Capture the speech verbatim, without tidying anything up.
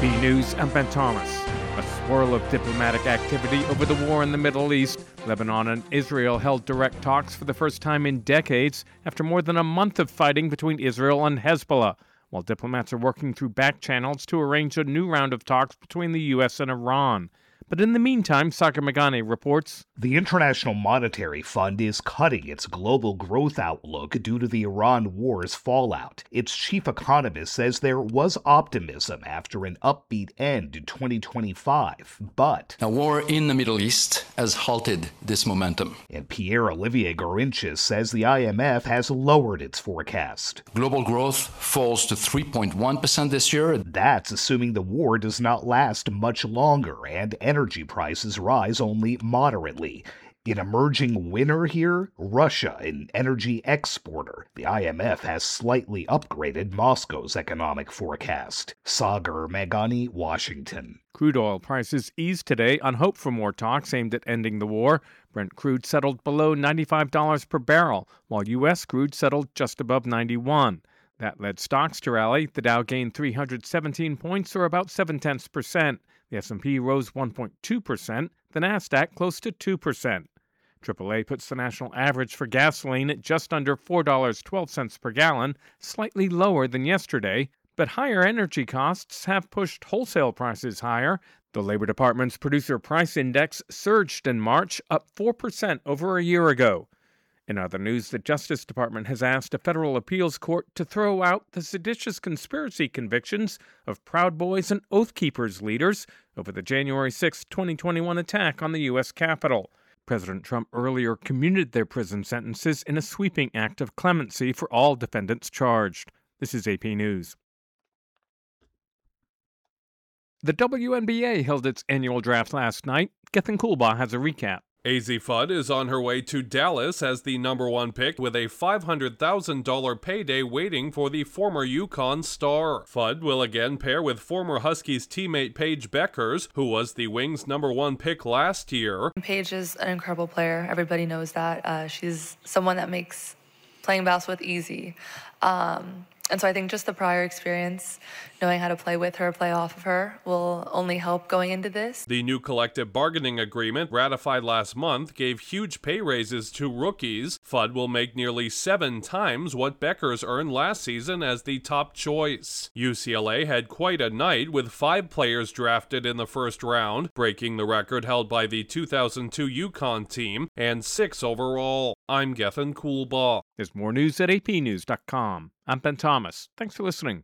B News, I'm Ben Thomas. A swirl of diplomatic activity over the war in the Middle East. Lebanon and Israel held direct talks for the first time in decades after more than a month of fighting between Israel and Hezbollah, while diplomats are working through back channels to arrange a new round of talks between the U S and Iran. But in the meantime, Sagar Meghani reports, the International Monetary Fund is cutting its global growth outlook due to the Iran war's fallout. Its chief economist says there was optimism after an upbeat end in twenty twenty-five, but a war in the Middle East has halted this momentum. And Pierre-Olivier Gourinchas says the I M F has lowered its forecast. Global growth falls to three point one percent this year. That's assuming the war does not last much longer and energy prices rise only moderately. An emerging winner here, Russia, an energy exporter. The I M F has slightly upgraded Moscow's economic forecast. Sagar Meghani, Washington. Crude oil prices eased today on hope for more talks aimed at ending the war. Brent crude settled below ninety-five dollars per barrel, while U S crude settled just above ninety-one. That led stocks to rally. The Dow gained three hundred seventeen points, or about seven tenths percent. The S and P rose one point two percent. The Nasdaq close to two percent. triple A puts the national average for gasoline at just under four dollars and twelve cents per gallon, slightly lower than yesterday. But higher energy costs have pushed wholesale prices higher. The Labor Department's Producer Price Index surged in March, up four percent over a year ago. In other news, the Justice Department has asked a federal appeals court to throw out the seditious conspiracy convictions of Proud Boys and Oath Keepers leaders over the January sixth, twenty twenty-one attack on the U S Capitol. President Trump earlier commuted their prison sentences in a sweeping act of clemency for all defendants charged. This is A P News. The W N B A held its annual draft last night. Gethin Coolbaugh has a recap. Azzi Fudd is on her way to Dallas as the number one pick with a five hundred thousand dollars payday waiting for the former UConn star. Fudd will again pair with former Huskies teammate Paige Bueckers, who was the Wings' number one pick last year. Paige is an incredible player. Everybody knows that. Uh, she's someone that makes playing basketball easy. Um, And so I think just the prior experience, knowing how to play with her, play off of her, will only help going into this. The new collective bargaining agreement, ratified last month, gave huge pay raises to rookies. Fudd will make nearly seven times what Bueckers earned last season as the top choice. U C L A had quite a night with five players drafted in the first round, breaking the record held by the two thousand two UConn team, and six overall. I'm Gethin Coolbaugh. There's more news at A P news dot com. I'm Ben Thomas. Thanks for listening.